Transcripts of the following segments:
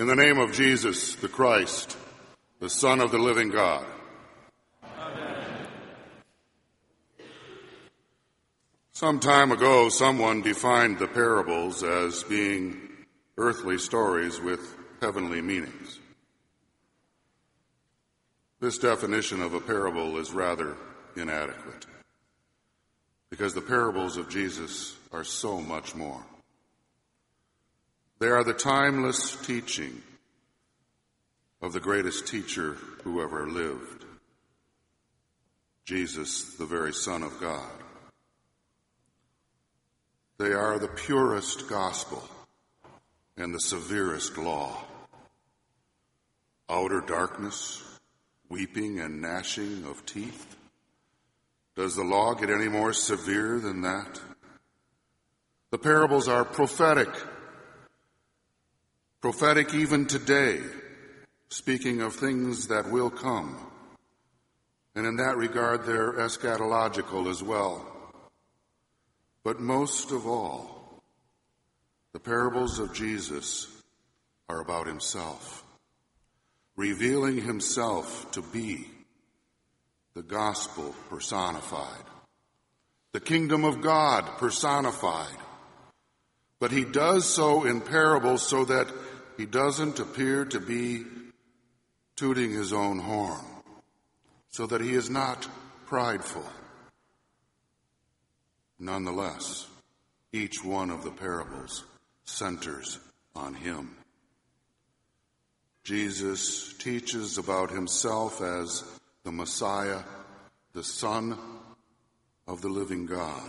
In the name of Jesus, the Christ, the Son of the living God. Amen. Some time ago, someone defined the parables as being earthly stories with heavenly meanings. This definition of a parable is rather inadequate, because the parables of Jesus are so much more. They are the timeless teaching of the greatest teacher who ever lived, Jesus, the very Son of God. They are the purest gospel and the severest law. Outer darkness, weeping and gnashing of teeth. Does the law get any more severe than that? The parables are prophetic even today, speaking of things that will come. And in that regard, they're eschatological as well. But most of all, the parables of Jesus are about himself, revealing himself to be the gospel personified, the kingdom of God personified. But he does so in parables so that he doesn't appear to be tooting his own horn, so that he is not prideful. Nonetheless, each one of the parables centers on him. Jesus teaches about himself as the Messiah, the Son of the living God.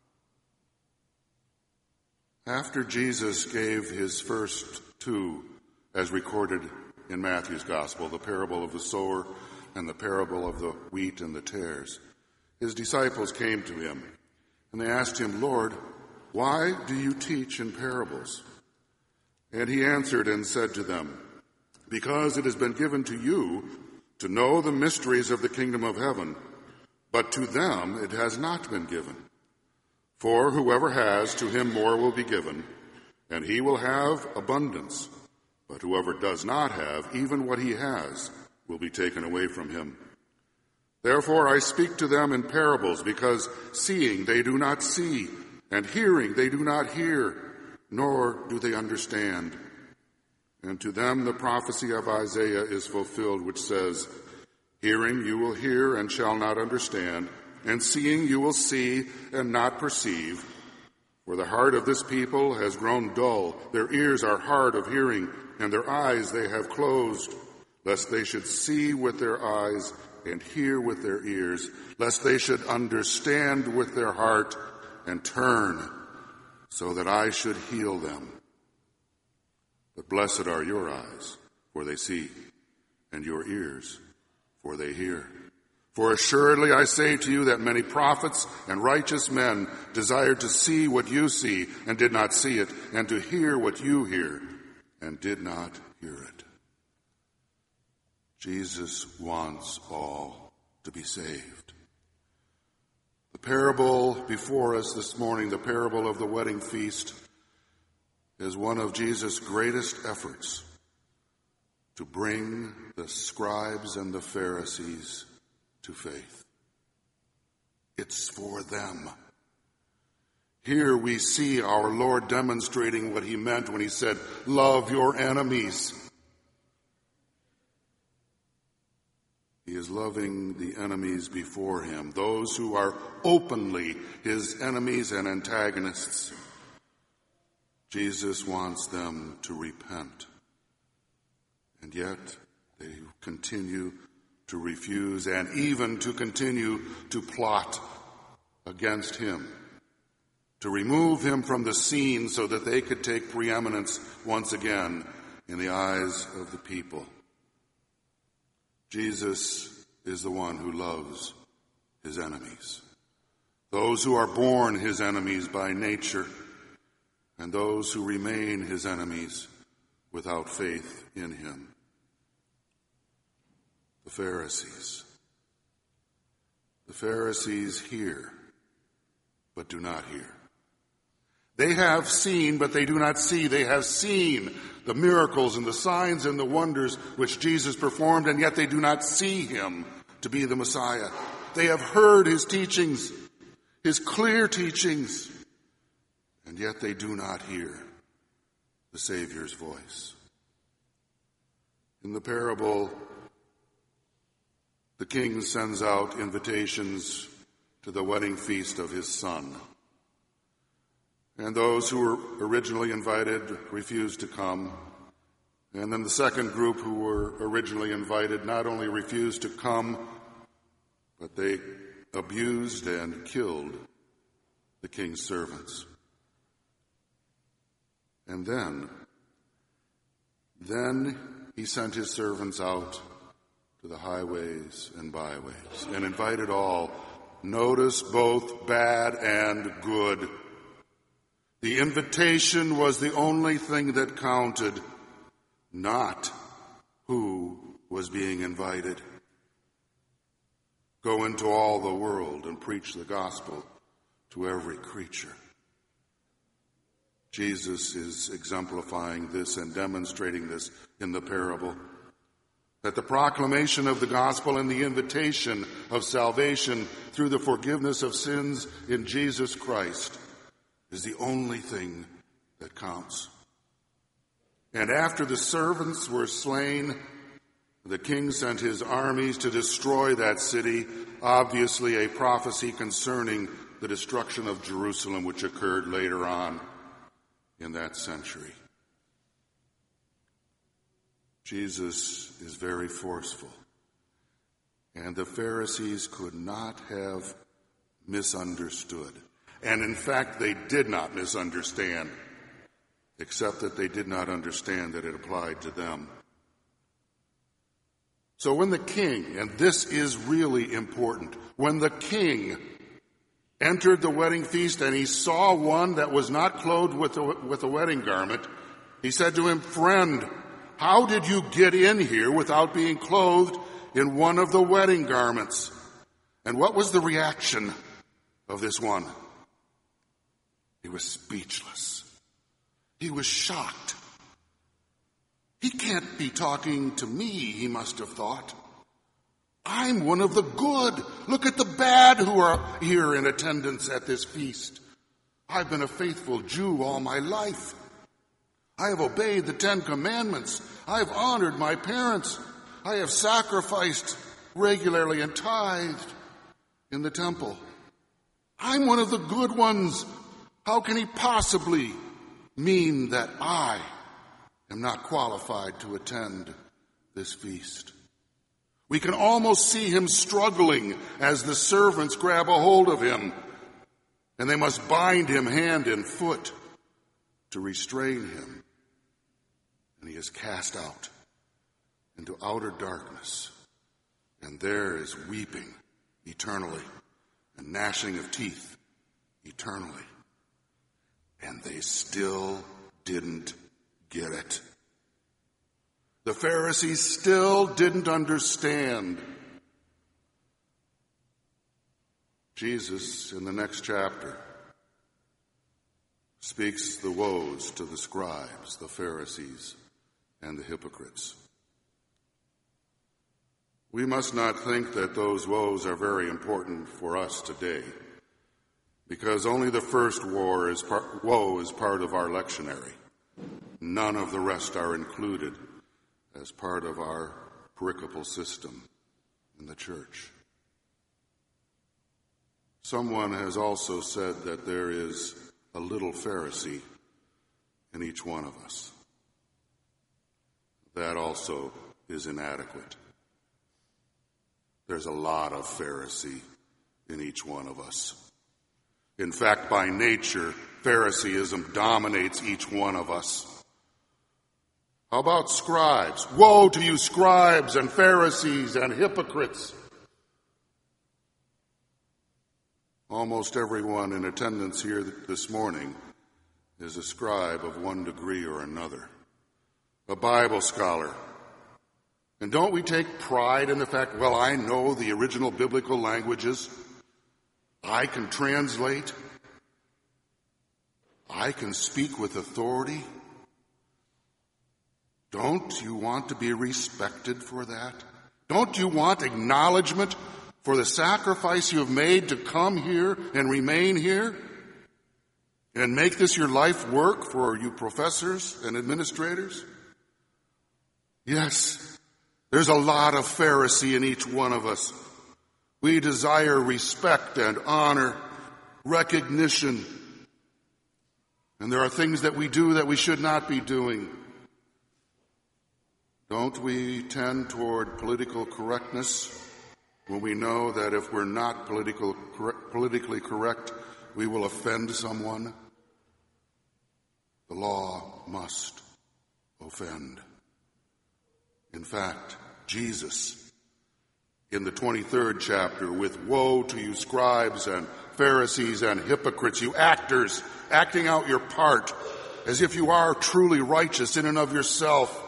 After Jesus gave his first two, as recorded in Matthew's Gospel, the parable of the sower and the parable of the wheat and the tares, his disciples came to him, and they asked him, "Lord, why do you teach in parables?" And he answered and said to them, "Because it has been given to you to know the mysteries of the kingdom of heaven, but to them it has not been given. For whoever has, to him more will be given, and he will have abundance. But whoever does not have, even what he has, will be taken away from him. Therefore I speak to them in parables, because seeing they do not see, and hearing they do not hear, nor do they understand. And to them the prophecy of Isaiah is fulfilled, which says, Hearing you will hear and shall not understand, and seeing you will see and not perceive. For the heart of this people has grown dull, their ears are hard of hearing, and their eyes they have closed, lest they should see with their eyes and hear with their ears, lest they should understand with their heart and turn, so that I should heal them. But blessed are your eyes, for they see, and your ears, for they hear. For assuredly I say to you that many prophets and righteous men desired to see what you see and did not see it, and to hear what you hear and did not hear it." Jesus wants all to be saved. The parable before us this morning, the parable of the wedding feast, is one of Jesus' greatest efforts to bring the scribes and the Pharisees to faith. It's for them. Here we see our Lord demonstrating what he meant when he said, "Love your enemies." He is loving the enemies before him, those who are openly his enemies and antagonists. Jesus wants them to repent, and yet they continue to refuse and even to continue to plot against him, to remove him from the scene so that they could take preeminence once again in the eyes of the people. Jesus is the one who loves his enemies, those who are born his enemies by nature, and those who remain his enemies without faith in him. The Pharisees. The Pharisees hear, but do not hear. They have seen, but they do not see. They have seen the miracles and the signs and the wonders which Jesus performed, and yet they do not see him to be the Messiah. They have heard his teachings, his clear teachings, and yet they do not hear the Savior's voice. In the parable, the king sends out invitations to the wedding feast of his son. And those who were originally invited refused to come. And then the second group who were originally invited not only refused to come, but they abused and killed the king's servants. And then he sent his servants out to the highways and byways and invited all, notice both bad and good. The invitation was the only thing that counted, not who was being invited. Go into all the world and preach the gospel to every creature. Jesus is exemplifying this and demonstrating this in the parable, that the proclamation of the gospel and the invitation of salvation through the forgiveness of sins in Jesus Christ is the only thing that counts. And after the servants were slain, the king sent his armies to destroy that city, obviously a prophecy concerning the destruction of Jerusalem, which occurred later on in that century. Jesus is very forceful, and the Pharisees could not have misunderstood. And in fact, they did not misunderstand, except that they did not understand that it applied to them. So when the king, and this is really important, when the king entered the wedding feast and he saw one that was not clothed with a wedding garment, he said to him, "Friend, how did you get in here without being clothed in one of the wedding garments?" And what was the reaction of this one? He was speechless. He was shocked. He can't be talking to me, he must have thought. I'm one of the good. Look at the bad who are here in attendance at this feast. I've been a faithful Jew all my life. I have obeyed the 10 Commandments. I have honored my parents. I have sacrificed regularly and tithed in the temple. I'm one of the good ones. How can he possibly mean that I am not qualified to attend this feast? We can almost see him struggling as the servants grab a hold of him, and they must bind him hand and foot to restrain him. And he is cast out into outer darkness, and there is weeping eternally and gnashing of teeth eternally. And they still didn't get it. The Pharisees still didn't understand. Jesus, in the next chapter, speaks the woes to the scribes, the Pharisees, and the hypocrites. We must not think that those woes are very important for us today, because only the first woe is part of our lectionary. None of the rest are included as part of our pericopal system in the church. Someone has also said that there is a little Pharisee in each one of us. That also is inadequate. There's a lot of Pharisee in each one of us. In fact, by nature, Phariseeism dominates each one of us. How about scribes? Woe to you, scribes and Pharisees and hypocrites! Almost everyone in attendance here this morning is a scribe of one degree or another, a Bible scholar. And don't we take pride in the fact, well, I know the original biblical languages. I can translate. I can speak with authority. Don't you want to be respected for that? Don't you want acknowledgement for the sacrifice you have made to come here and remain here? And make this your life work for you professors and administrators? Yes, there's a lot of Pharisee in each one of us. We desire respect and honor, recognition. And there are things that we do that we should not be doing. Don't we tend toward political correctness when we know that if we're not politically correct, we will offend someone? The law must offend. In fact, Jesus, in the 23rd chapter, with woe to you scribes and Pharisees and hypocrites, you actors, acting out your part as if you are truly righteous in and of yourself.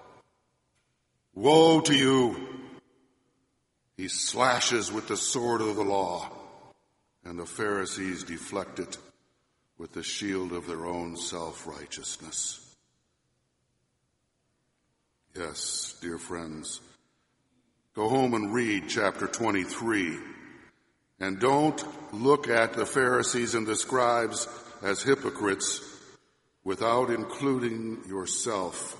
Woe to you! He slashes with the sword of the law, and the Pharisees deflect it with the shield of their own self-righteousness. Yes, dear friends, go home and read chapter 23, and don't look at the Pharisees and the scribes as hypocrites without including yourself.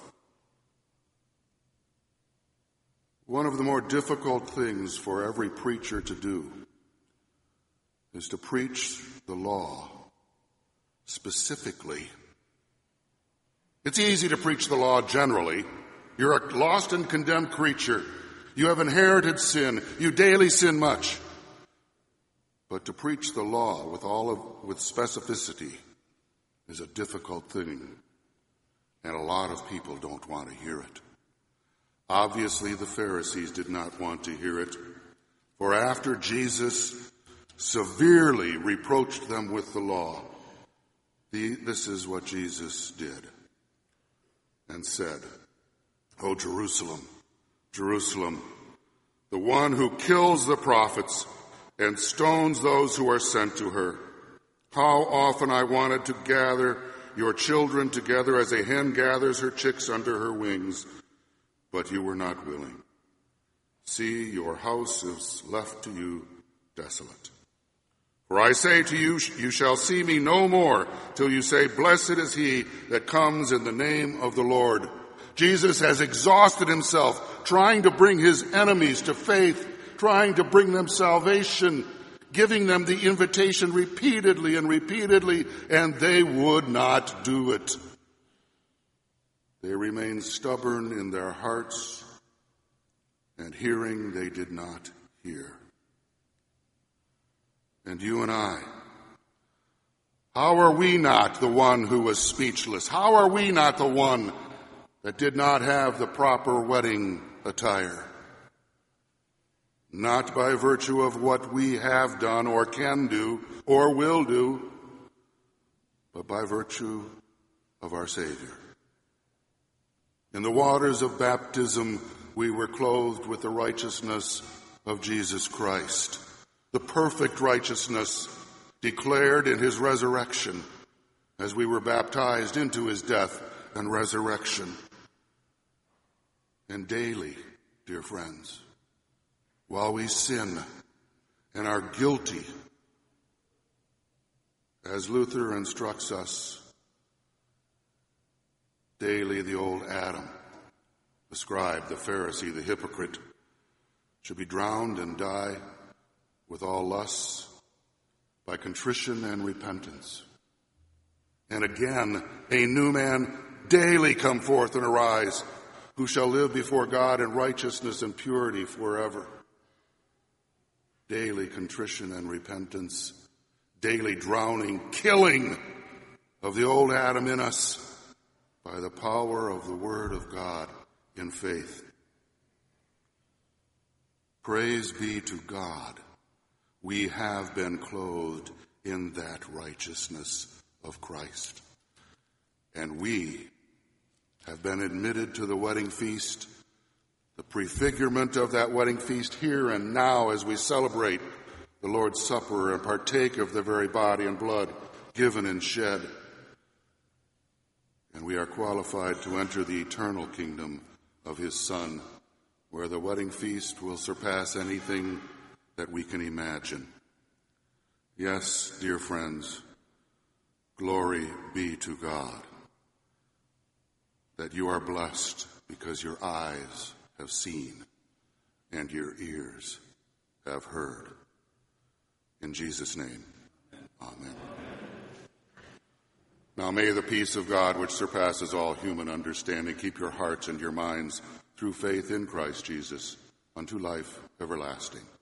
One of the more difficult things for every preacher to do is to preach the law specifically. It's easy to preach the law generally. You're a lost and condemned creature. You have inherited sin. You daily sin much. But to preach the law with specificity is a difficult thing, and a lot of people don't want to hear it. Obviously, the Pharisees did not want to hear it, for after Jesus severely reproached them with the law, this is what Jesus did and said, "O Jerusalem, Jerusalem, the one who kills the prophets and stones those who are sent to her. How often I wanted to gather your children together as a hen gathers her chicks under her wings, but you were not willing. See, your house is left to you desolate. For I say to you, you shall see me no more till you say, blessed is he that comes in the name of the Lord." Jesus has exhausted himself trying to bring his enemies to faith, trying to bring them salvation, giving them the invitation repeatedly and repeatedly, and they would not do it. They remained stubborn in their hearts, and hearing they did not hear. And you and I, how are we not the one who was speechless? How are we not the one that did not have the proper wedding attire? Not by virtue of what we have done or can do or will do, but by virtue of our Savior. In the waters of baptism, we were clothed with the righteousness of Jesus Christ, the perfect righteousness declared in his resurrection as we were baptized into his death and resurrection. And daily, dear friends, while we sin and are guilty, as Luther instructs us, daily the old Adam, the scribe, the Pharisee, the hypocrite, should be drowned and die with all lusts by contrition and repentance. And again, a new man daily come forth and arise, who shall live before God in righteousness and purity forever. Daily contrition and repentance, daily drowning, killing of the old Adam in us by the power of the Word of God in faith. Praise be to God, we have been clothed in that righteousness of Christ. And we have been admitted to the wedding feast, the prefigurement of that wedding feast here and now as we celebrate the Lord's Supper and partake of the very body and blood given and shed and we are qualified to enter the eternal kingdom of his Son, where the wedding feast will surpass anything that we can imagine. Yes, dear friends, glory be to God, that you are blessed because your eyes have seen and your ears have heard. In Jesus' name, amen. Now may the peace of God, which surpasses all human understanding, keep your hearts and your minds through faith in Christ Jesus unto life everlasting.